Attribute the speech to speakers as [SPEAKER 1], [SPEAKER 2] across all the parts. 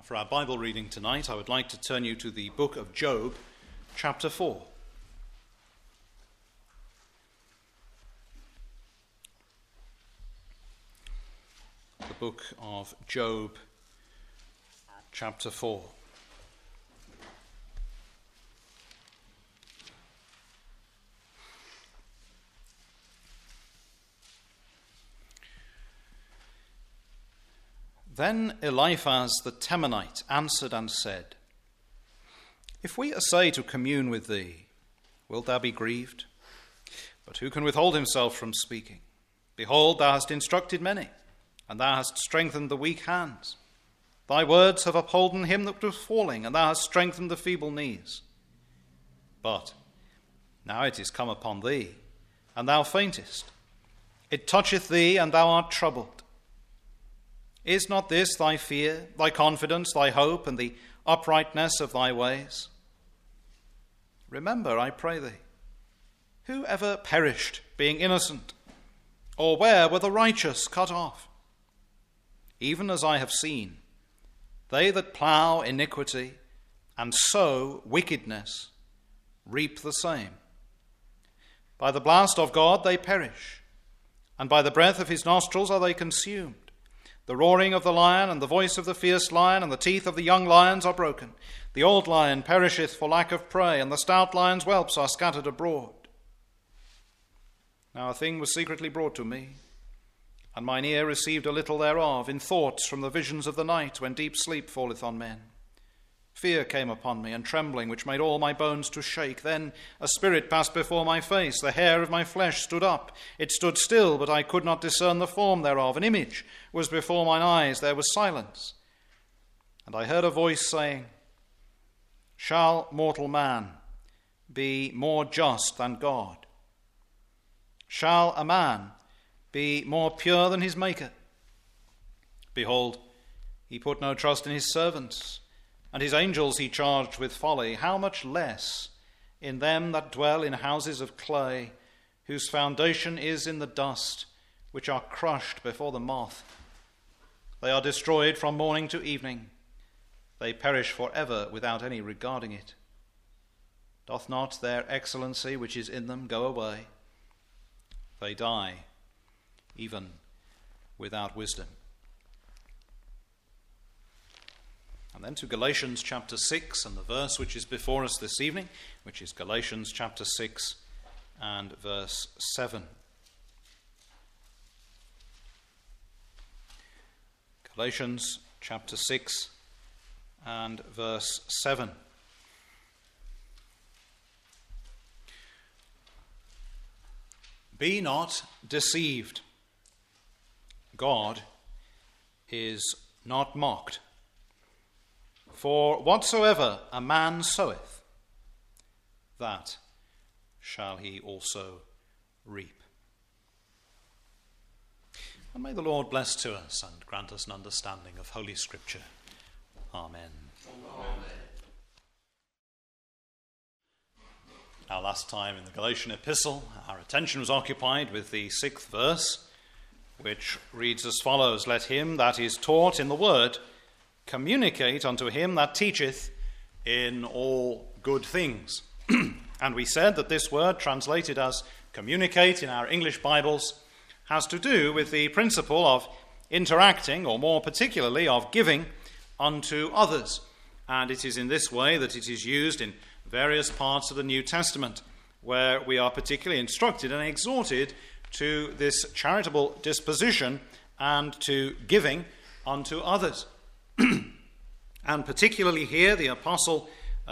[SPEAKER 1] For our Bible reading tonight, I would like to turn you to the book of Job, chapter 4. The book of Job, chapter 4. Then Eliphaz the Temanite answered and said, If we essay to commune with thee, wilt thou be grieved? But who can withhold himself from speaking? Behold, thou hast instructed many, and thou hast strengthened the weak hands. Thy words have upholden him that was falling, and thou hast strengthened the feeble knees. But now it is come upon thee, and thou faintest. It toucheth thee, and thou art troubled. Is not this thy fear, thy confidence, thy hope, and the uprightness of thy ways? Remember, I pray thee, who ever perished, being innocent? Or where were the righteous cut off? Even as I have seen, they that plough iniquity and sow wickedness reap the same. By the blast of God they perish, and by the breath of his nostrils are they consumed. The roaring of the lion and the voice of the fierce lion and the teeth of the young lions are broken. The old lion perisheth for lack of prey, and the stout lion's whelps are scattered abroad. Now a thing was secretly brought to me, and mine ear received a little thereof, in thoughts from the visions of the night, when deep sleep falleth on men. Fear came upon me, and trembling, which made all my bones to shake. Then a spirit passed before my face. The hair of my flesh stood up. It stood still, but I could not discern the form thereof. An image was before mine eyes. There was silence. And I heard a voice saying, Shall mortal man be more just than God? Shall a man be more pure than his Maker? Behold, he put no trust in his servants, and his angels he charged with folly. How much less in them that dwell in houses of clay, whose foundation is in the dust, which are crushed before the moth. They are destroyed from morning to evening. They perish forever without any regarding it. Doth not their excellency which is in them go away? They die, even without wisdom. And then to Galatians chapter 6 and the verse which is before us this evening, which is Galatians chapter 6 and verse 7. Galatians chapter 6 and verse 7. Be not deceived. God is not mocked. For whatsoever a man soweth, that shall he also reap. And may the Lord bless to us and grant us an understanding of Holy Scripture. Amen. Amen. Now, last time in the Galatian epistle, our attention was occupied with the 6th verse, which reads as follows: Let him that is taught in the word communicate unto him that teacheth in all good things. And we said that this word, translated as communicate in our English Bibles, has to do with the principle of interacting, or more particularly of giving unto others. And it is in this way that it is used in various parts of the New Testament, where we are particularly instructed and exhorted to this charitable disposition and to giving unto others. And particularly here, the apostle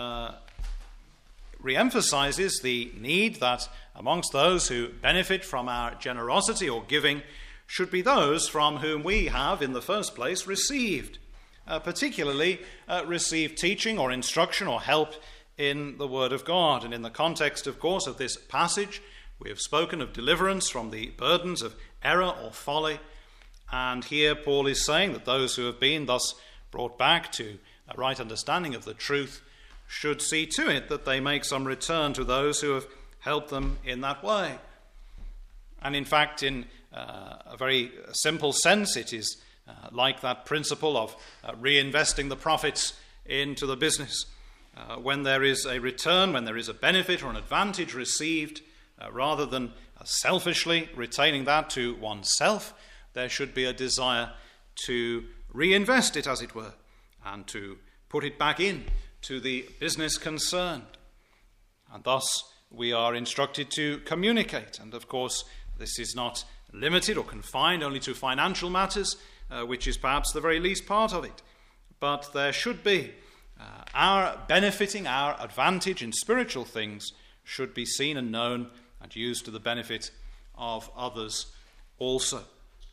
[SPEAKER 1] re-emphasizes the need that amongst those who benefit from our generosity or giving should be those from whom we have, in the first place, received, particularly received teaching or instruction or help in the Word of God. And in the context, of course, of this passage, we have spoken of deliverance from the burdens of error or folly. And here Paul is saying that those who have been thus brought back to a right understanding of the truth should see to it that they make some return to those who have helped them in that way. And in fact, in a very simple sense, it is like that principle of reinvesting the profits into the business. When there is a return, when there is a benefit or an advantage received, rather than selfishly retaining that to oneself, there should be a desire to reinvest it, as it were, and to put it back in to the business concerned. And thus we are instructed to communicate. And of course, this is not limited or confined only to financial matters, which is perhaps the very least part of it. But there should be our benefiting, our advantage in spiritual things should be seen and known and used to the benefit of others also.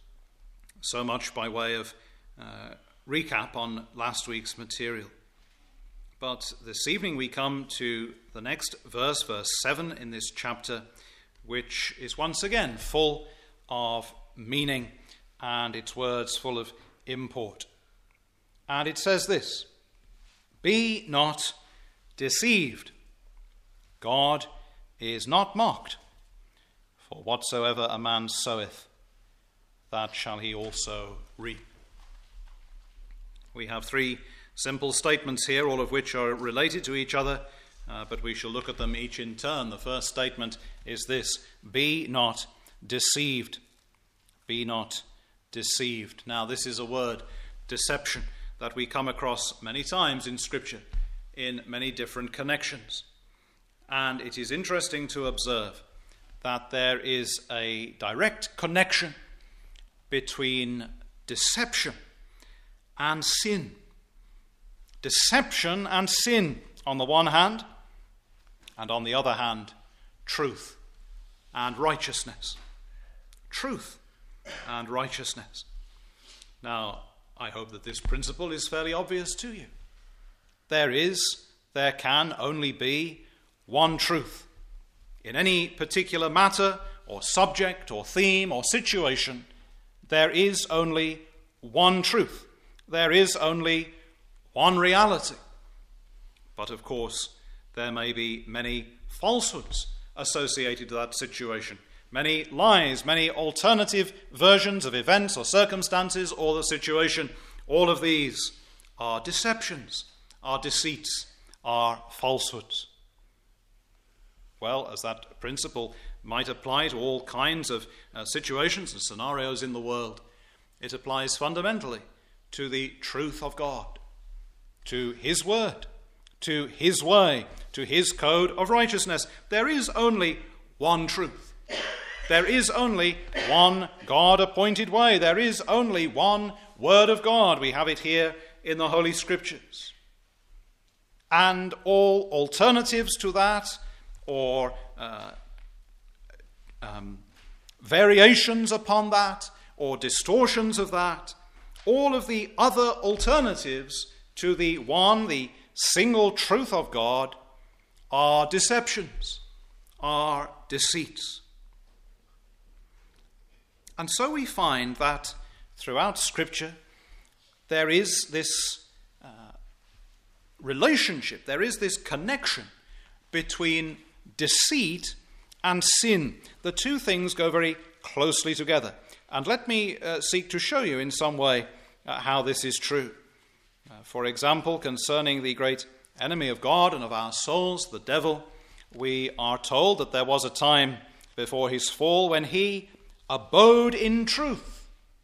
[SPEAKER 1] So much by way of recap on last week's material. But this evening we come to the next verse, verse 7 in this chapter, which is once again full of meaning and its words full of import. And it says this: "Be not deceived. God is not mocked. For whatsoever a man soweth, that shall he also reap." We have three simple statements here, all of which are related to each other, but we shall look at them each in turn. The first statement is this: be not deceived. Be not deceived. Now, this is a word, deception, that we come across many times in Scripture in many different connections. And it is interesting to observe that there is a direct connection between deception and sin. Deception and sin on the one hand, and on the other hand, truth and righteousness. Truth and righteousness. Now, I hope that this principle is fairly obvious to you. There can only be one truth. In any particular matter or subject or theme or situation, there is only one truth. There is only one reality. But of course, there may be many falsehoods associated to that situation, many lies, many alternative versions of events or circumstances or the situation. All of these are deceptions, are deceits, are falsehoods. Well, as that principle might apply to all kinds of situations and scenarios in the world, it applies fundamentally to the truth of God, to His word, to His way, to His code of righteousness. There is only one truth. There is only one God-appointed way. There is only one word of God. We have it here in the Holy Scriptures. And all alternatives to that, or variations upon that, or distortions of that, all of the other alternatives to the single truth of God are deceptions, are deceits. And so we find that throughout Scripture there is this relationship, there is this connection between deceit and sin. The two things go very closely together. And let me seek to show you in some way how this is true. For example, concerning the great enemy of God and of our souls, the devil, we are told that there was a time before his fall when he abode in truth.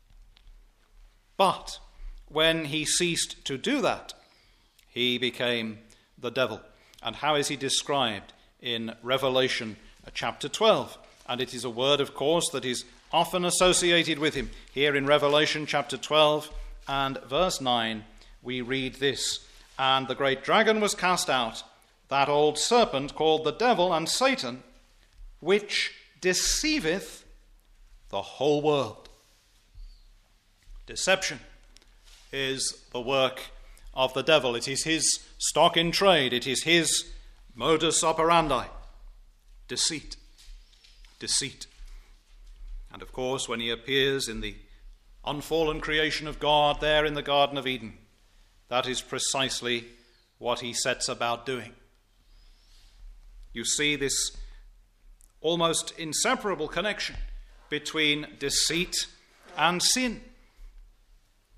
[SPEAKER 1] But when he ceased to do that, he became the devil. And how is he described in Revelation chapter 12? And it is a word, of course, that is often associated with him. Here in Revelation chapter 12 and verse 9, we read this: "And the great dragon was cast out, that old serpent called the devil and Satan, which deceiveth the whole world." Deception is the work of the devil. It is his stock in trade. It is his modus operandi. Deceit. Deceit. And of course, when he appears in the unfallen creation of God there in the Garden of Eden, that is precisely what he sets about doing. You see this almost inseparable connection between deceit and sin.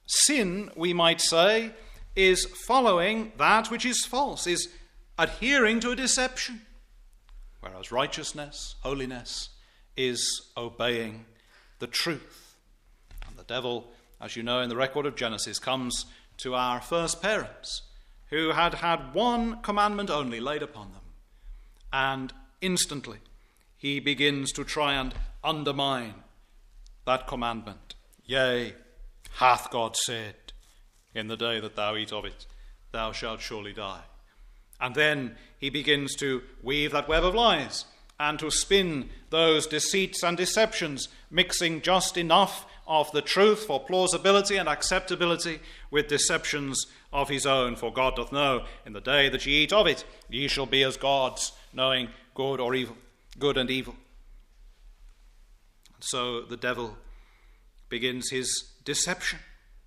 [SPEAKER 1] Sin, we might say, is following that which is false, is adhering to a deception, whereas righteousness, holiness, is obeying the truth. And the devil, as you know in the record of Genesis, comes to our first parents, who had had one commandment only laid upon them, and instantly he begins to try and undermine that commandment. Yea, hath God said, in the day that thou eat of it, thou shalt surely die. And then he begins to weave that web of lies and to spin those deceits and deceptions, mixing just enough of the truth for plausibility and acceptability with deceptions of his own. For God doth know, in the day that ye eat of it, ye shall be as gods, knowing good or evil, good and evil. And so the devil begins his deception.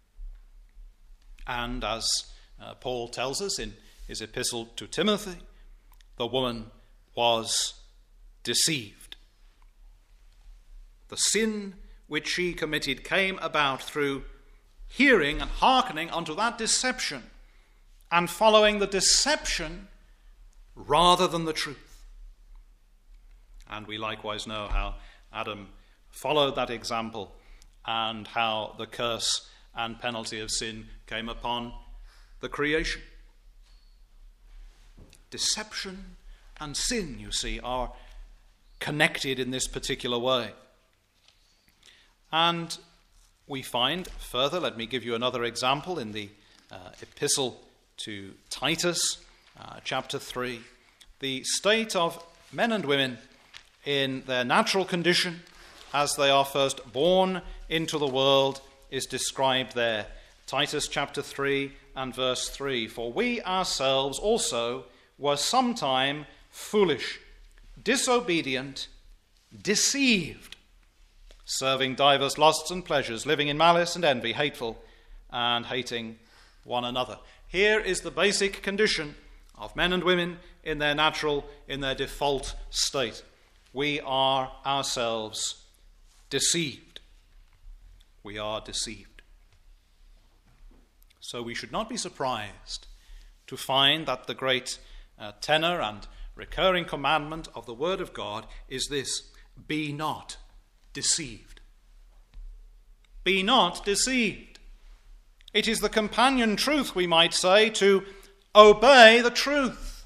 [SPEAKER 1] And as Paul tells us in his epistle to Timothy, the woman was deceived. The sin which she committed came about through hearing and hearkening unto that deception and following the deception rather than the truth. And we likewise know how Adam followed that example and how the curse and penalty of sin came upon the creation. Deception and sin, you see, are connected in this particular way. And we find further, let me give you another example in the epistle to Titus, chapter 3, the state of men and women in their natural condition as they are first born into the world is described there. Titus chapter 3 and verse 3, for we ourselves also were sometime foolish, disobedient, deceived, serving divers lusts and pleasures, living in malice and envy, hateful and hating one another. Here is the basic condition of men and women in their default state. We are ourselves deceived. We are deceived. So we should not be surprised to find that the great tenor and recurring commandment of the Word of God is this: be not deceived. Be not deceived. It is the companion truth, we might say, to obey the truth.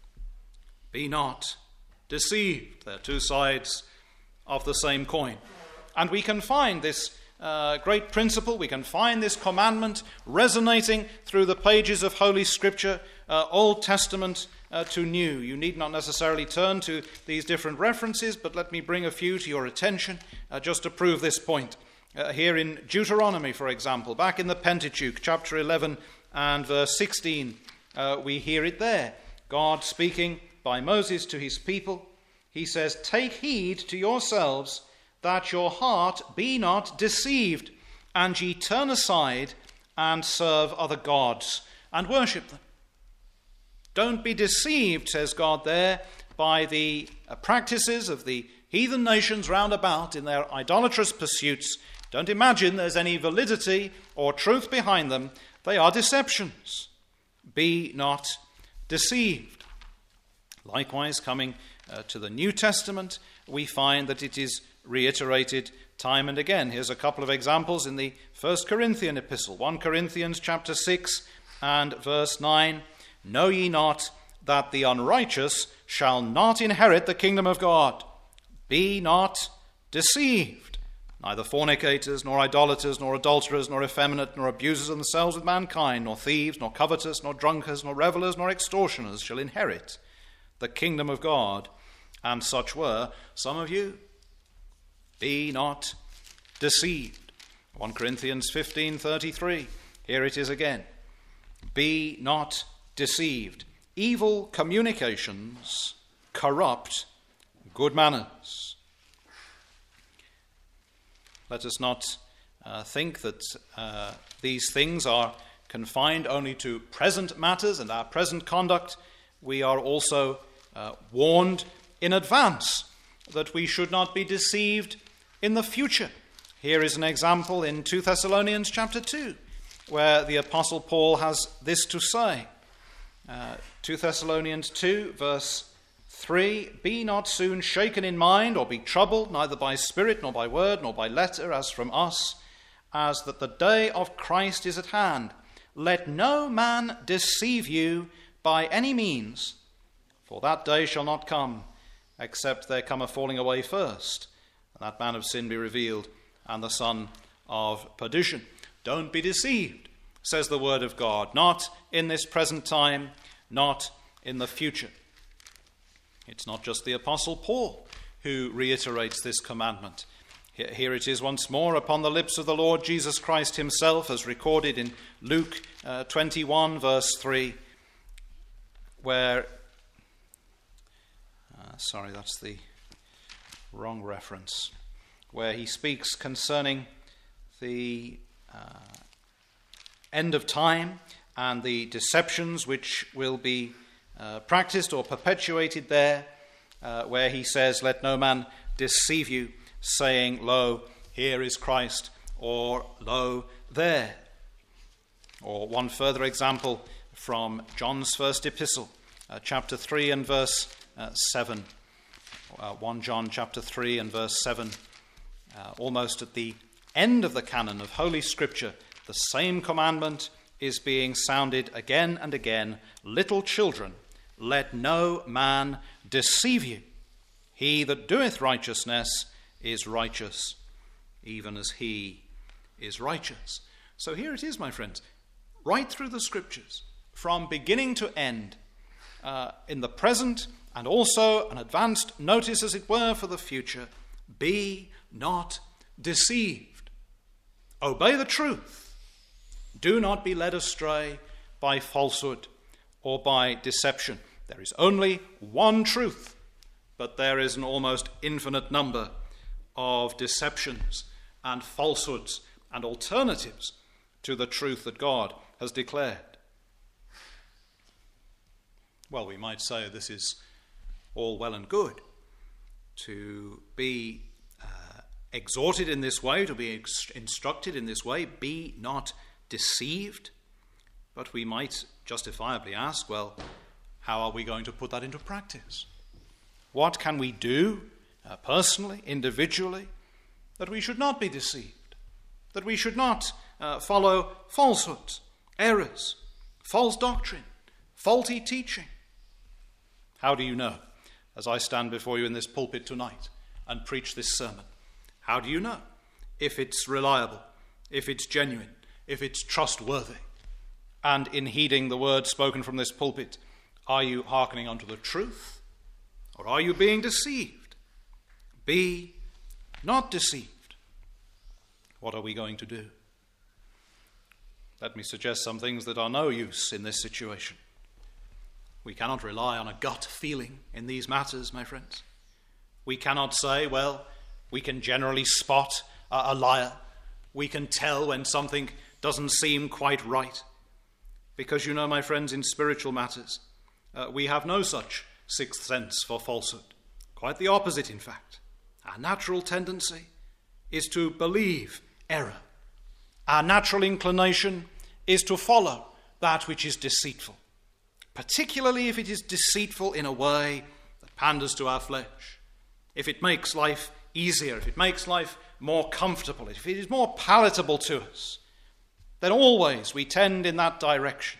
[SPEAKER 1] Be not deceived. They're two sides of the same coin. And we can find this great principle, we can find this commandment resonating through the pages of Holy Scripture, Old Testament to New. You need not necessarily turn to these different references, but let me bring a few to your attention just to prove this point. Here in Deuteronomy, for example, back in the Pentateuch, chapter 11 and verse 16, we hear it there. God speaking by Moses to his people, he says, take heed to yourselves that your heart be not deceived, and ye turn aside and serve other gods and worship them. Don't be deceived, says God there, by the practices of the heathen nations round about in their idolatrous pursuits. Don't imagine there's any validity or truth behind them. They are deceptions. Be not deceived. Likewise, coming to the New Testament, we find that it is reiterated time and again. Here's a couple of examples in the 1 Corinthian epistle. 1 Corinthians chapter 6 and verse 9. Know ye not that the unrighteous shall not inherit the kingdom of God? Be not deceived. Neither fornicators, nor idolaters, nor adulterers, nor effeminate, nor abusers of themselves with mankind, nor thieves, nor covetous, nor drunkards, nor revellers, nor extortioners shall inherit the kingdom of God. And such were some of you. Be not deceived. 1 Corinthians 15:33. Here it is again. Be not deceived. Evil communications corrupt good manners. Let us not think that these things are confined only to present matters and our present conduct. We are also warned in advance that we should not be deceived in the future. Here is an example in 2 Thessalonians chapter 2. where the Apostle Paul has this to say. 2 Thessalonians 2, verse 3, "Be not soon shaken in mind, or be troubled, neither by spirit, nor by word, nor by letter, as from us, as that the day of Christ is at hand. Let no man deceive you by any means, for that day shall not come, except there come a falling away first, and that man of sin be revealed, and the son of perdition." Don't be deceived, says the word of God, not in this present time, not in the future. It's not just the Apostle Paul who reiterates this commandment. Here it is once more upon the lips of the Lord Jesus Christ himself, as recorded in Luke 21, verse 3, where, that's the wrong reference, where he speaks concerning the end of time and the deceptions which will be practiced or perpetuated there, where he says, "Let no man deceive you, saying, Lo, here is Christ," or "Lo, there." Or one further example from John's first epistle, chapter 3 and verse 7. 1 John chapter 3 and verse 7, almost at the end of the canon of Holy Scripture, the same commandment is being sounded again and again. "Little children, let no man deceive you. He that doeth righteousness is righteous, even as he is righteous." So here it is, my friends, right through the Scriptures, from beginning to end, in the present and also an advanced notice, as it were, for the future. Be not deceived. Obey the truth. Do not be led astray by falsehood or by deception. There is only one truth, but there is an almost infinite number of deceptions and falsehoods and alternatives to the truth that God has declared. Well, we might say this is all well and good to be exhorted in this way, to be instructed in this way, be not deceived. But we might justifiably ask, well, how are we going to put that into practice? What can we do personally, individually, that we should not be deceived, that we should not follow falsehoods, errors, false doctrine, faulty teaching? How do you know, as I stand before you in this pulpit tonight and preach this sermon, how do you know if it's reliable, if it's genuine, if it's trustworthy? And in heeding the words spoken from this pulpit, are you hearkening unto the truth, or are you being deceived? Be not deceived. What are we going to do? Let me suggest some things that are no use in this situation. We cannot rely on a gut feeling in these matters, my friends. We cannot say, well, we can generally spot a liar. We can tell when something doesn't seem quite right. Because you know, my friends, in spiritual matters, we have no such sixth sense for falsehood. Quite the opposite, in fact. Our natural tendency is to believe error. Our natural inclination is to follow that which is deceitful, particularly if it is deceitful in a way that panders to our flesh. If it makes life easier, if it makes life more comfortable, if it is more palatable to us, then always we tend in that direction.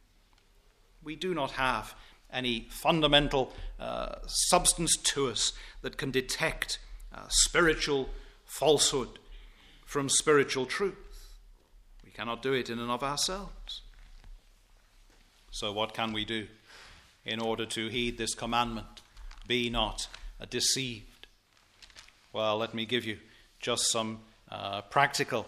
[SPEAKER 1] We do not have any fundamental substance to us that can detect spiritual falsehood from spiritual truth. We cannot do it in and of ourselves. So what can we do in order to heed this commandment? Be not deceived. Well, let me give you just some practical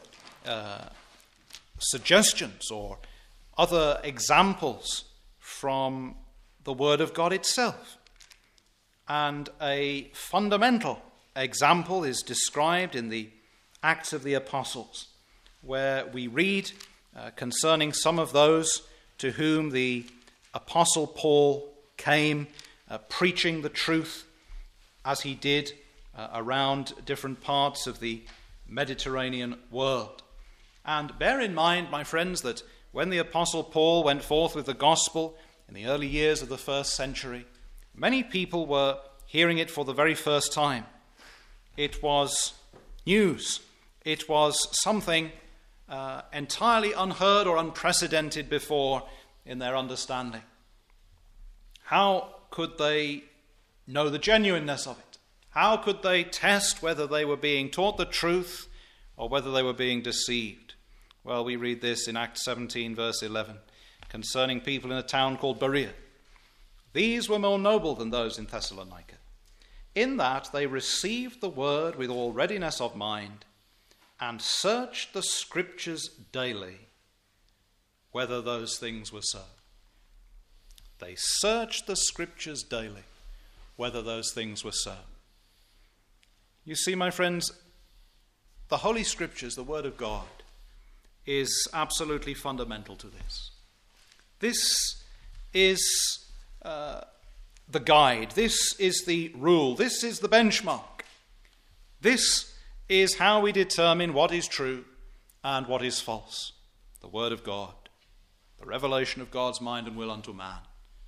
[SPEAKER 1] suggestions or other examples from the Word of God itself. And a fundamental example is described in the Acts of the Apostles, where we read concerning some of those to whom the Apostle Paul came preaching the truth, as he did around different parts of the Mediterranean world. And bear in mind, my friends, that when the Apostle Paul went forth with the gospel in the early years of the first century, many people were hearing it for the very first time. It was news. It was something entirely unheard or unprecedented before in their understanding. How could they know the genuineness of it? How could they test whether they were being taught the truth or whether they were being deceived? Well, we read this in Acts 17, verse 11, concerning people in a town called Berea. These were more noble than those in Thessalonica, in that they received the word with all readiness of mind, and searched the Scriptures daily, whether those things were so. They searched the Scriptures daily, whether those things were so. You see, my friends, the Holy Scriptures, the Word of God, is absolutely fundamental to this. This is the guide. This is the rule. This is the benchmark. This is how we determine what is true and what is false. The Word of God, the revelation of God's mind and will unto man.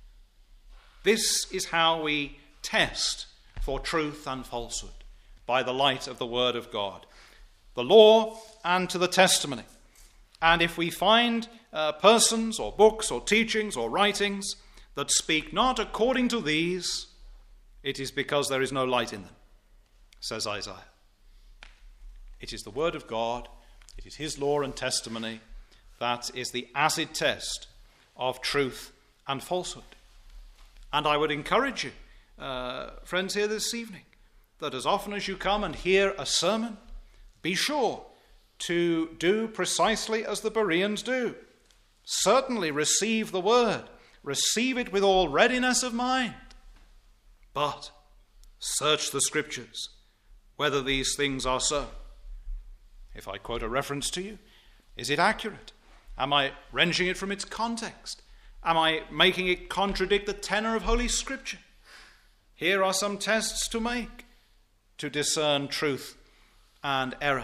[SPEAKER 1] This is how we test for truth and falsehood, by the light of the Word of God, the law and to the testimony. And if we find persons or books or teachings or writings that speak not according to these, it is because there is no light in them, says Isaiah. It is the Word of God, it is His law and testimony that is the acid test of truth and falsehood. And I would encourage you, friends here this evening, that as often as you come and hear a sermon, be sure to do precisely as the Bereans do. Certainly receive the word. Receive it with all readiness of mind. But search the Scriptures, whether these things are so. If I quote a reference to you, is it accurate? Am I wrenching it from its context? Am I making it contradict the tenor of Holy Scripture? Here are some tests to make to discern truth and error.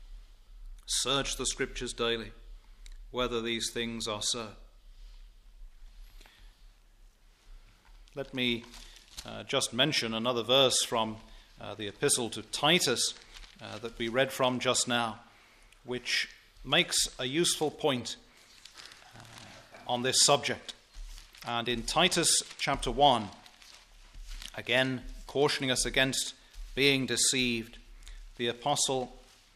[SPEAKER 1] Search the Scriptures daily, whether these things are so. Let me just mention another verse from the epistle to Titus that we read from just now, which makes a useful point on this subject. And in Titus chapter 1, again cautioning us against being deceived, the apostle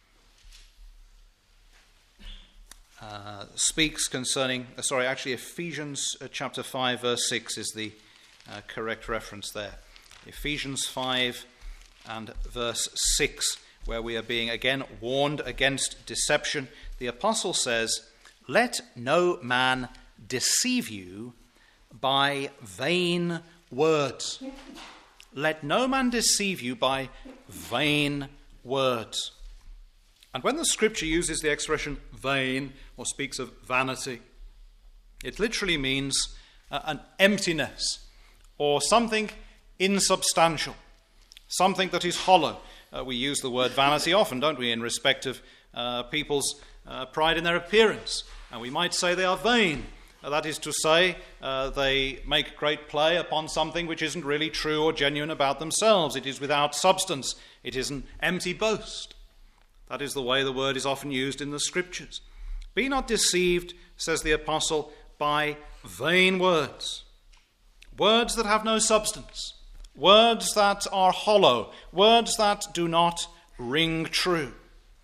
[SPEAKER 1] speaks concerning, Ephesians chapter 5 verse 6 is the correct reference there. Ephesians 5 and verse 6, where we are being again warned against deception. The apostle says, "Let no man deceive you by vain words." Let no man deceive you by vain words. And when the Scripture uses the expression vain or speaks of vanity, it literally means an emptiness or something insubstantial, something that is hollow. We use the word vanity often, don't we, in respect of people's pride in their appearance. And we might say they are vain. That is to say, they make great play upon something which isn't really true or genuine about themselves. It is without substance. It is an empty boast. That is the way the word is often used in the Scriptures. Be not deceived, says the apostle, by vain words. Words that have no substance. Words that are hollow. Words that do not ring true.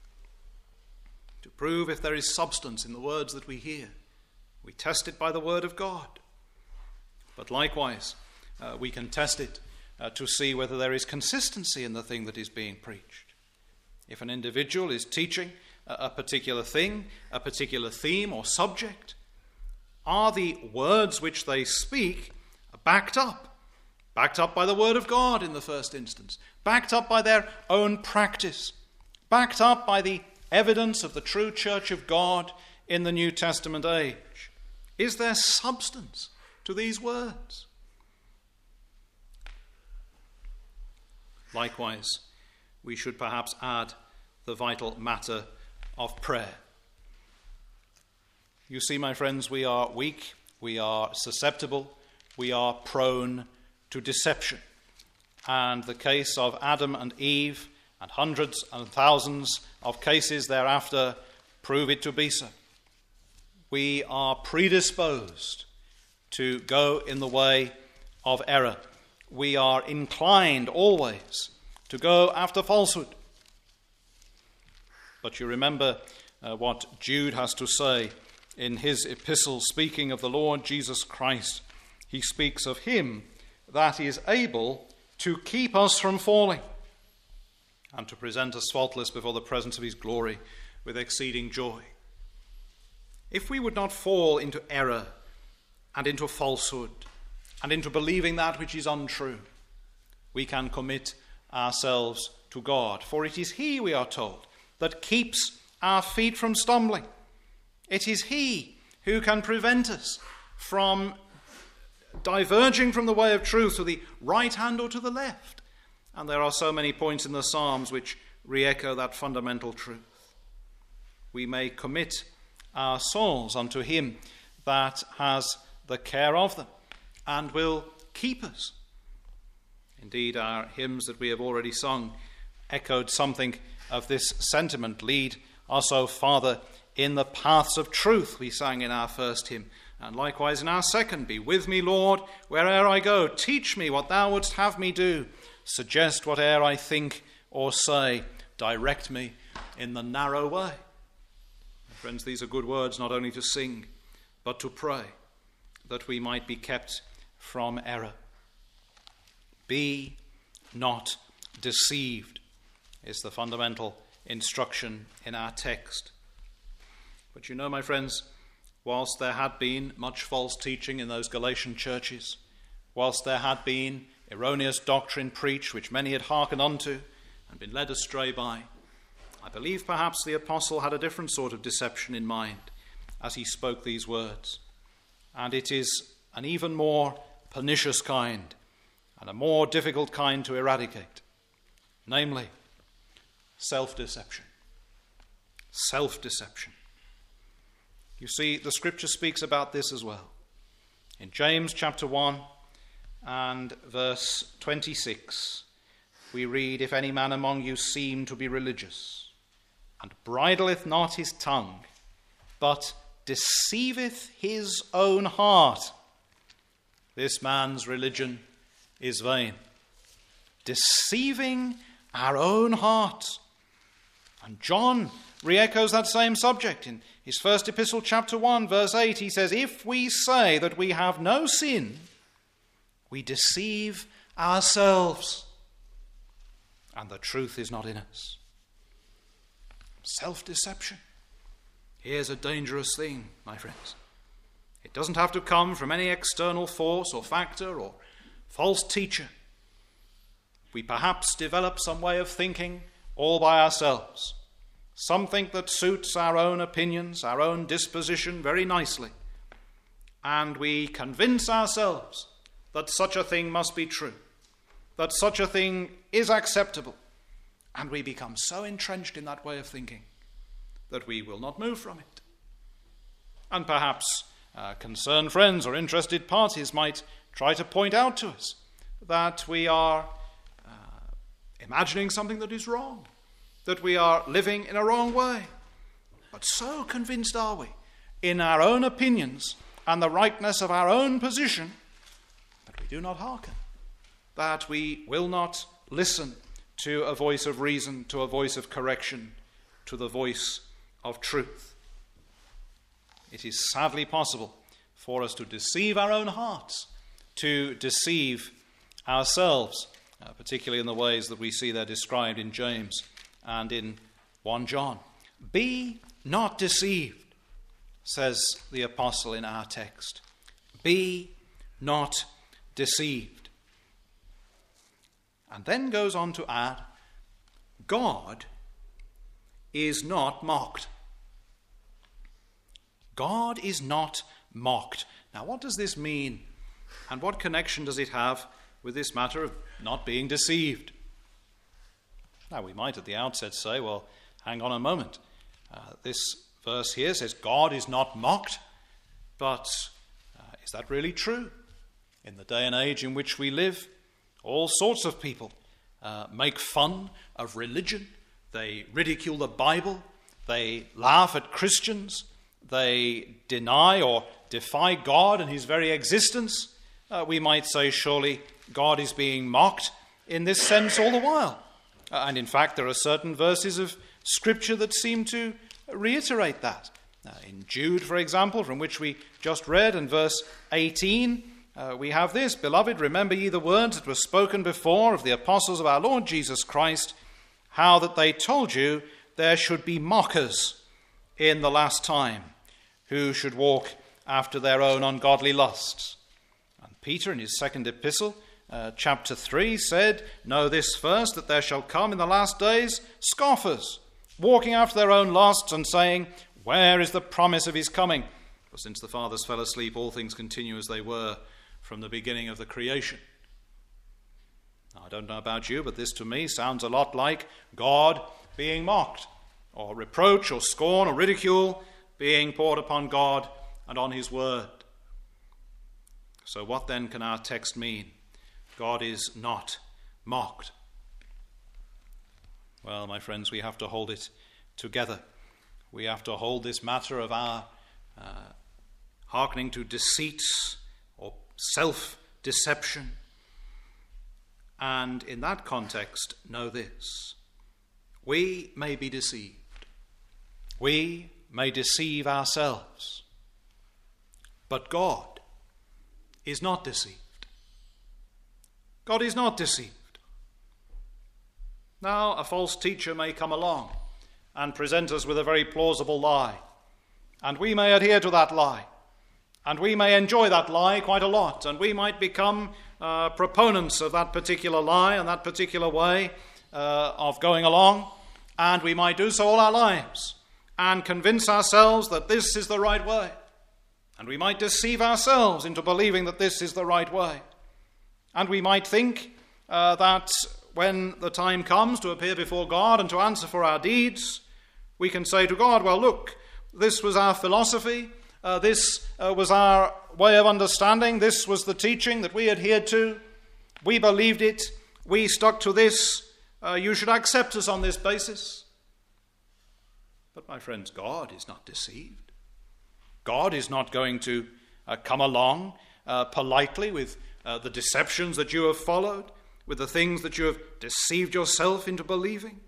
[SPEAKER 1] To prove if there is substance in the words that we hear, we test it by the Word of God. But likewise, we can test it to see whether there is consistency in the thing that is being preached. If an individual is teaching a particular thing, a particular theme or subject, are the words which they speak backed up? Backed up by the Word of God in the first instance, backed up by their own practice, backed up by the evidence of the true Church of God in the New Testament age. Is there substance to these words? Likewise, we should perhaps add the vital matter of prayer. You see, my friends, we are weak, we are susceptible, we are prone to deception. And the case of Adam and Eve and hundreds and thousands of cases thereafter prove it to be so. We are predisposed to go in the way of error. We are inclined always to go after falsehood. But you remember what Jude has to say in his epistle, speaking of the Lord Jesus Christ. He speaks of him that is able to keep us from falling and to present us faultless before the presence of his glory with exceeding joy. If we would not fall into error and into falsehood and into believing that which is untrue, we can commit ourselves to God. For it is he, we are told, that keeps our feet from stumbling. It is he who can prevent us from diverging from the way of truth to the right hand or to the left. And there are so many points in the Psalms which re-echo that fundamental truth. We may commit our souls unto him that has the care of them and will keep us. Indeed, our hymns that we have already sung echoed something of this sentiment. Lead us, O Father, in the paths of truth, we sang in our first hymn. And likewise in our second, be with me, Lord, where'er I go. Teach me what thou wouldst have me do. Suggest whate'er I think or say. Direct me in the narrow way. Friends, these are good words not only to sing, but to pray, that we might be kept from error. Be not deceived is the fundamental instruction in our text. But you know, my friends, whilst there had been much false teaching in those Galatian churches, whilst there had been erroneous doctrine preached which many had hearkened unto and been led astray by, I believe perhaps the apostle had a different sort of deception in mind as he spoke these words. And it is an even more pernicious kind and a more difficult kind to eradicate, namely self-deception. Self-deception. You see, the scripture speaks about this as well. In James chapter 1 and verse 26, we read, If any man among you seem to be religious, and bridleth not his tongue, but deceiveth his own heart, this man's religion is vain. Deceiving our own hearts. And John re-echoes that same subject in his first epistle, chapter 1, verse 8. He says, If we say that we have no sin, we deceive ourselves, and the truth is not in us. Self-deception. Here's a dangerous thing, my friends. It doesn't have to come from any external force or factor or false teacher. We perhaps develop some way of thinking all by ourselves, something that suits our own opinions, our own disposition very nicely, and we convince ourselves that such a thing must be true, that such a thing is acceptable, and we become so entrenched in that way of thinking that we will not move from it. And perhaps concerned friends or interested parties might try to point out to us that we are imagining something that is wrong, that we are living in a wrong way. But so convinced are we in our own opinions and the rightness of our own position that we do not hearken, that we will not listen to a voice of reason, to a voice of correction, to the voice of truth. It is sadly possible for us to deceive our own hearts, to deceive ourselves, particularly in the ways that we see there described in James and in 1 John. Be not deceived, says the apostle in our text. Be not deceived. And then goes on to add, God is not mocked. God is not mocked. Now, what does this mean? And what connection does it have with this matter of not being deceived? Now, we might at the outset say, well, hang on a moment. This verse here says God is not mocked, but is that really true? In the day and age in which we live, all sorts of people make fun of religion. They ridicule the Bible. They laugh at Christians. They deny or defy God and his very existence. We might say, surely God is being mocked in this sense all the while. And in fact, there are certain verses of Scripture that seem to reiterate that. In Jude, for example, from which we just read, in verse 18, we have this: "Beloved, remember ye the words that were spoken before of the apostles of our Lord Jesus Christ, how that they told you there should be mockers in the last time, who should walk after their own ungodly lusts." And Peter, in his second epistle, chapter 3, said, "Know this first, that there shall come in the last days scoffers, walking after their own lusts, and saying, Where is the promise of his coming? For since the fathers fell asleep, all things continue as they were from the beginning of the creation." Now, I don't know about you, but this to me sounds a lot like God being mocked, or reproach or scorn or ridicule being poured upon God and on his word. So what then can our text mean? God is not mocked. Well, my friends, we have to hold it together. We have to hold this matter of our hearkening to deceits or self-deception. And in that context, know this: we may be deceived. We may deceive ourselves. But God is not deceived. God is not deceived. Now, a false teacher may come along and present us with a very plausible lie, and we may adhere to that lie, and we may enjoy that lie quite a lot, and we might become proponents of that particular lie and that particular way of going along, and we might do so all our lives and convince ourselves that this is the right way, and we might deceive ourselves into believing that this is the right way, and we might think that when the time comes to appear before God and to answer for our deeds, we can say to God, well, look, this was our philosophy, this was our way of understanding, this was the teaching that we adhered to, we believed it, we stuck to this, you should accept us on this basis. But my friends, God is not deceived. God is not going to come along politely with the deceptions that you have followed, with the things that you have deceived yourself into believing.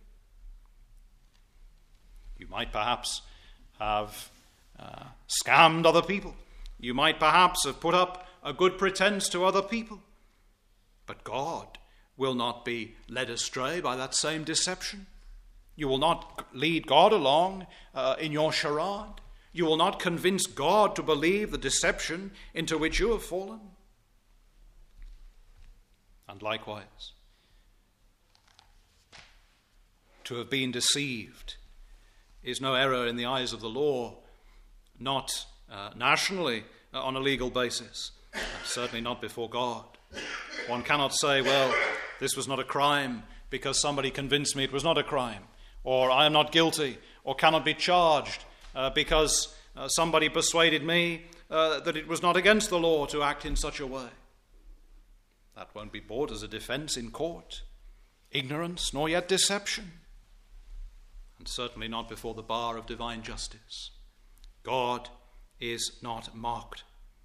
[SPEAKER 1] You might perhaps have scammed other people. You might perhaps have put up a good pretense to other people. But God will not be led astray by that same deception. You will not lead God along in your charade. You will not convince God to believe the deception into which you have fallen. And likewise, to have been deceived is no error in the eyes of the law, not nationally on a legal basis, certainly not before God. One cannot say, well, this was not a crime because somebody convinced me it was not a crime, or I am not guilty, or cannot be charged because somebody persuaded me that it was not against the law to act in such a way. That won't be brought as a defense in court. Ignorance, nor yet deception. And certainly not before the bar of divine justice. God is not mocked.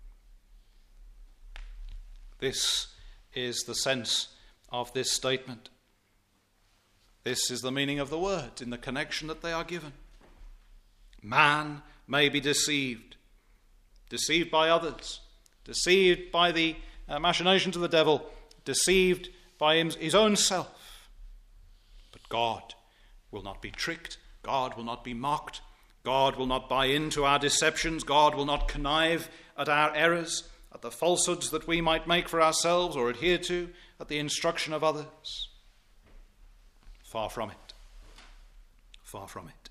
[SPEAKER 1] This is the sense of this statement. This is the meaning of the words in the connection that they are given. Man may be deceived. Deceived by others. Deceived by the machinations of the devil, deceived by his own self. But God will not be tricked. God will not be mocked. God will not buy into our deceptions. God will not connive at our errors, at the falsehoods that we might make for ourselves or adhere to at the instruction of others. Far from it. Far from it.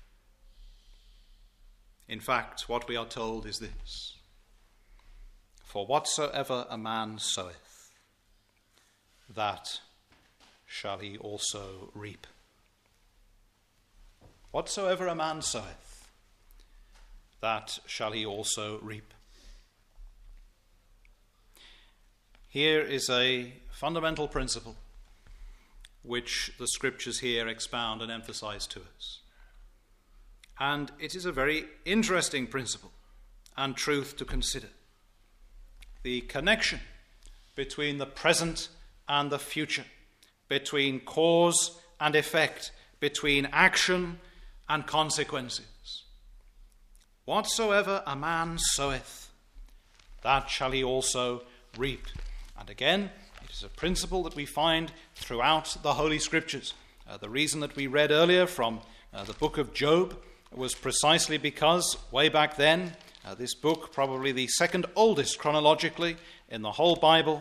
[SPEAKER 1] In fact, what we are told is this: for whatsoever a man soweth, that shall he also reap. Whatsoever a man soweth, that shall he also reap. Here is a fundamental principle which the Scriptures here expound and emphasize to us. And it is a very interesting principle and truth to consider. The connection between the present and the future, between cause and effect, between action and consequences. Whatsoever a man soweth, that shall he also reap. And again, it is a principle that we find throughout the Holy Scriptures. The reason that we read earlier from the book of Job was precisely because way back then, this book, probably the second oldest chronologically in the whole Bible,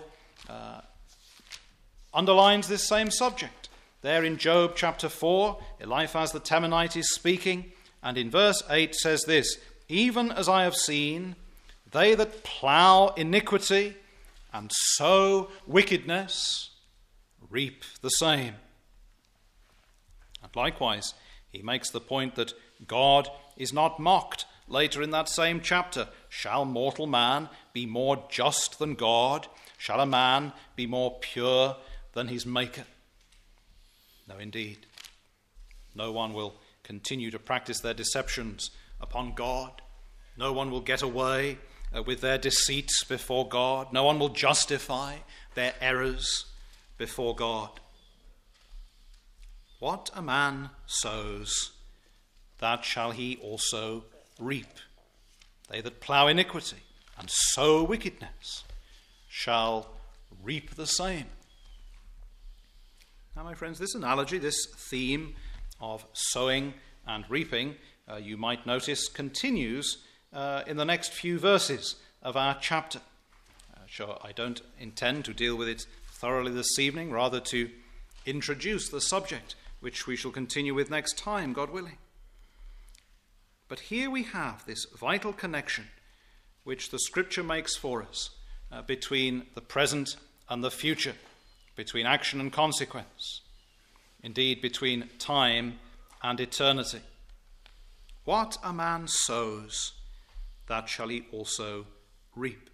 [SPEAKER 1] underlines this same subject. There in Job chapter 4, Eliphaz the Temanite is speaking, and in verse 8 says this, "Even as I have seen, they that plough iniquity and sow wickedness reap the same." And likewise, he makes the point that God is not mocked. Later in that same chapter, "Shall mortal man be more just than God? Shall a man be more pure than his Maker?" No, indeed. No one will continue to practice their deceptions upon God. No one will get away with their deceits before God. No one will justify their errors before God. What a man sows, that shall he also reap. They that plough iniquity and sow wickedness shall reap the same. Now, my friends, this analogy, this theme of sowing and reaping, you might notice continues in the next few verses of our chapter. Sure, I don't intend to deal with it thoroughly this evening, rather to introduce the subject, which we shall continue with next time, God willing. But here we have this vital connection which the Scripture makes for us between the present and the future, between action and consequence, indeed between time and eternity. What a man sows, that shall he also reap.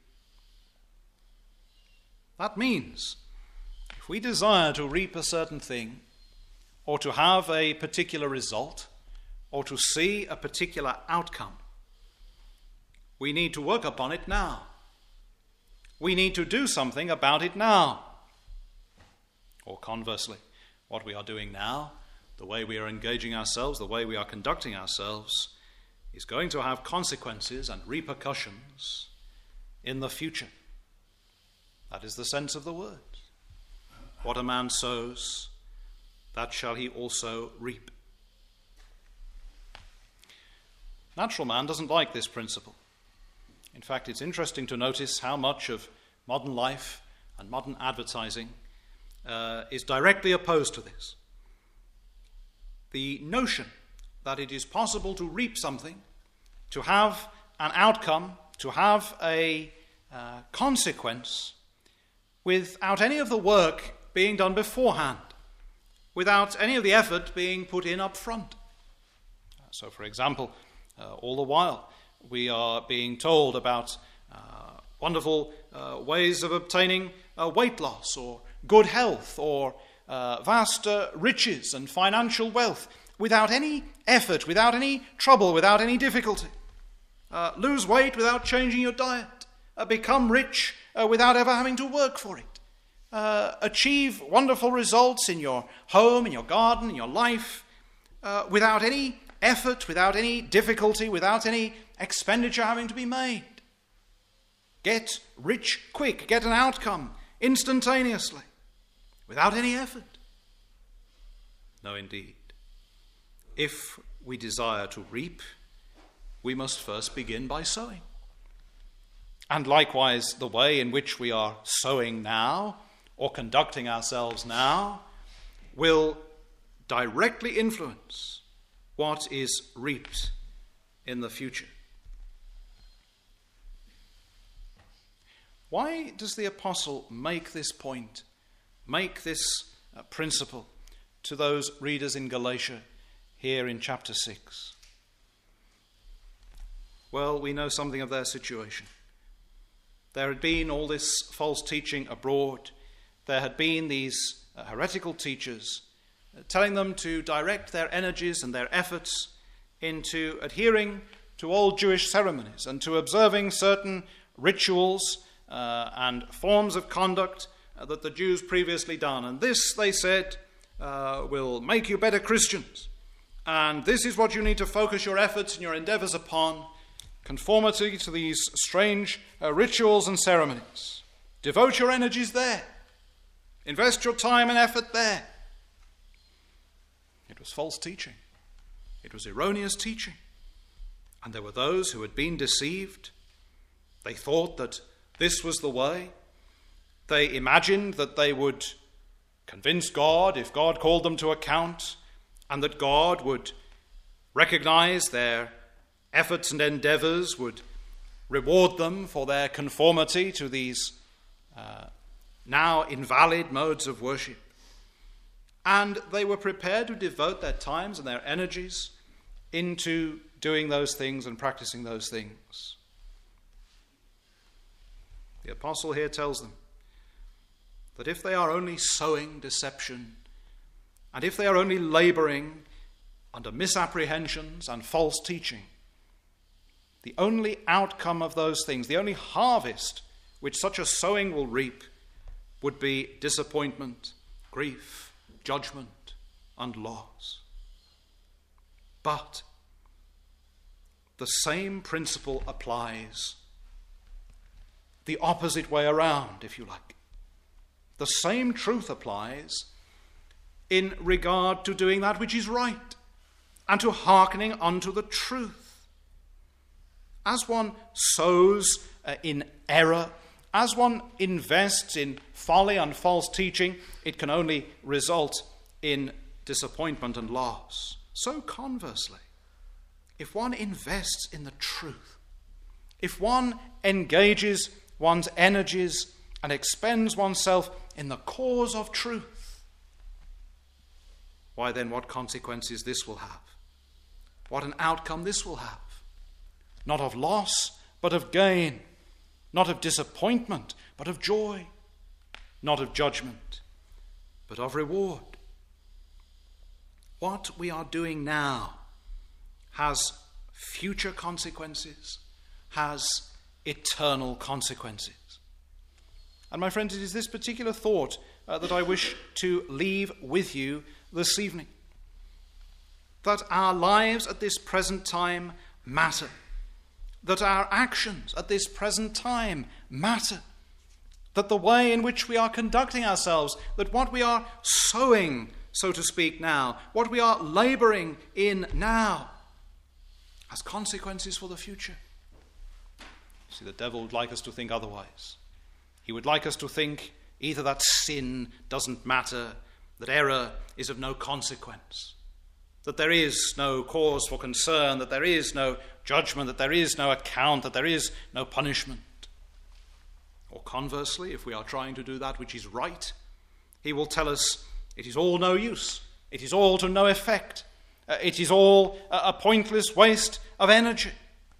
[SPEAKER 1] That means if we desire to reap a certain thing, or to have a particular result, or to see a particular outcome, we need to work upon it now. We need to do something about it now. Or conversely, what we are doing now, the way we are engaging ourselves, the way we are conducting ourselves, is going to have consequences and repercussions in the future. That is the sense of the word. What a man sows, that shall he also reap. Natural man doesn't like this principle. In fact, it's interesting to notice how much of modern life and modern advertising is directly opposed to this. The notion that it is possible to reap something, to have an outcome, to have a consequence without any of the work being done beforehand, without any of the effort being put in up front. So, for example, all the while we are being told about wonderful ways of obtaining weight loss or good health or vast riches and financial wealth without any effort, without any trouble, without any difficulty. Lose weight without changing your diet. Become rich without ever having to work for it. Achieve wonderful results in your home, in your garden, in your life, without any effort, without any difficulty, without any expenditure having to be made. Get rich quick, get an outcome instantaneously, without any effort. No, indeed. If we desire to reap, we must first begin by sowing. And likewise, the way in which we are sowing now, or conducting ourselves now, will directly influence what is reaped in the future. Why does the apostle make this point, make this principle to those readers in Galatia here in chapter 6? Well, we know something of their situation. There had been all this false teaching abroad. There had been these heretical teachers telling them to direct their energies and their efforts into adhering to all Jewish ceremonies and to observing certain rituals and forms of conduct that the Jews previously done. And this, they said, will make you better Christians. And this is what you need to focus your efforts and your endeavors upon: conformity to these strange rituals and ceremonies. Devote your energies there. Invest your time and effort there. It was false teaching. It was erroneous teaching. And there were those who had been deceived. They thought that this was the way. They imagined that they would convince God if God called them to account, and that God would recognize their efforts and endeavors, would reward them for their conformity to these now invalid modes of worship. And they were prepared to devote their times and their energies into doing those things and practicing those things. The apostle here tells them that if they are only sowing deception, and if they are only laboring under misapprehensions and false teaching, the only outcome of those things, the only harvest which such a sowing will reap, would be disappointment, grief, judgment, and loss. But the same principle applies the opposite way around, if you like. The same truth applies in regard to doing that which is right and to hearkening unto the truth. As one sows in error, as one invests in folly and false teaching, it can only result in disappointment and loss. So conversely, if one invests in the truth, if one engages one's energies and expends oneself in the cause of truth, why then what consequences this will have? What an outcome this will have. Not of loss, but of gain. Not of disappointment, but of joy. Not of judgment, but of reward. What we are doing now has future consequences, has eternal consequences. And my friends, it is this particular thought that I wish to leave with you this evening. That our lives at this present time matter. That our actions at this present time matter. That the way in which we are conducting ourselves, that what we are sowing, so to speak, now, what we are laboring in now, has consequences for the future. See, the devil would like us to think otherwise. He would like us to think either that sin doesn't matter, that error is of no consequence, that there is no cause for concern, that there is no judgment, that there is no account, that there is no punishment. Or conversely, if we are trying to do that which is right, he will tell us it is all no use, it is all to no effect, it is all a pointless waste of energy.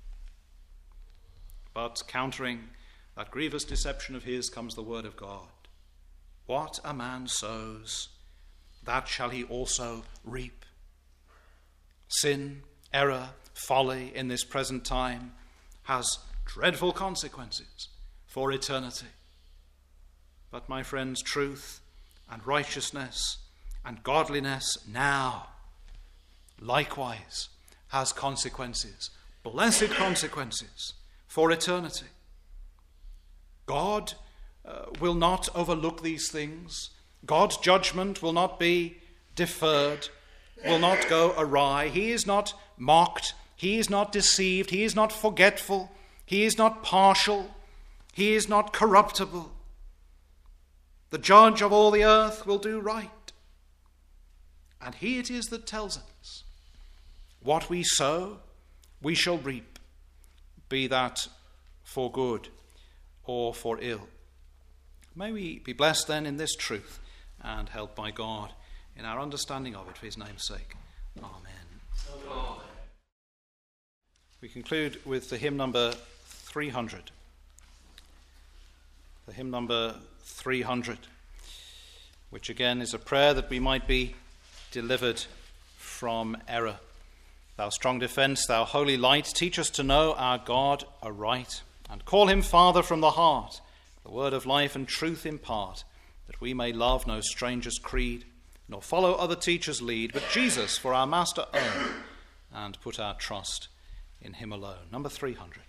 [SPEAKER 1] But countering that grievous deception of his comes the word of God. What a man sows, that shall he also reap. Sin, error, folly in this present time has dreadful consequences for eternity. But my friends, truth and righteousness and godliness now likewise has consequences, blessed consequences for eternity. God will not overlook these things. God's judgment will not be deferred, will not go awry. He is not mocked. He is not deceived. He is not forgetful. He is not partial. He is not corruptible. The judge of all the earth will do right. And he it is that tells us, what we sow, we shall reap, be that for good or for ill. May we be blessed then in this truth and helped by God in our understanding of it for his name's sake. Amen. We conclude with the hymn number 300. The hymn number 300, which again is a prayer that we might be delivered from error. Thou strong defence, thou holy light, teach us to know our God aright, and call him Father from the heart. The word of life and truth impart, that we may love no stranger's creed, nor follow other teachers' lead, but Jesus for our master own, and put our trust in him alone. Number 300.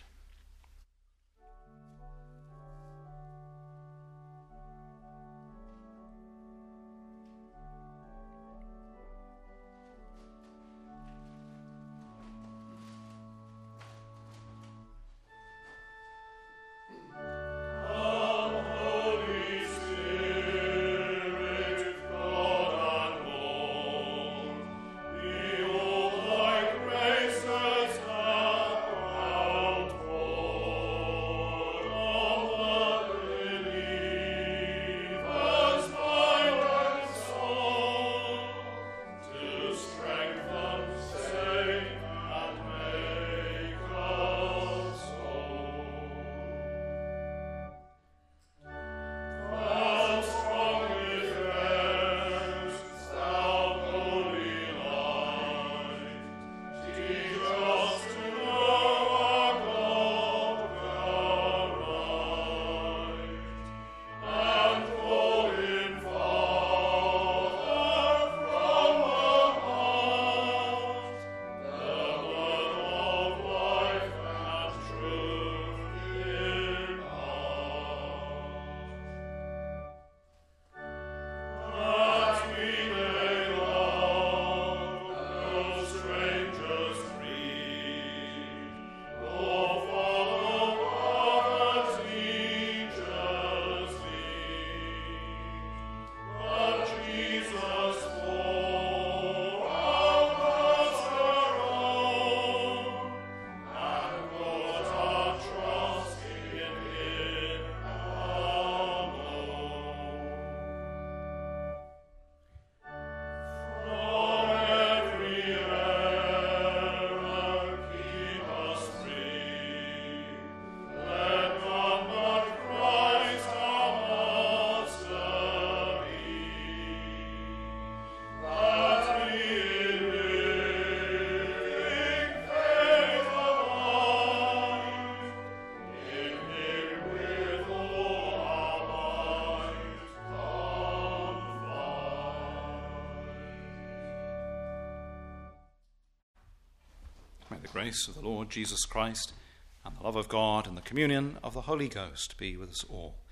[SPEAKER 1] May the grace of the Lord Jesus Christ and the love of God and the communion of the Holy Ghost be with us all.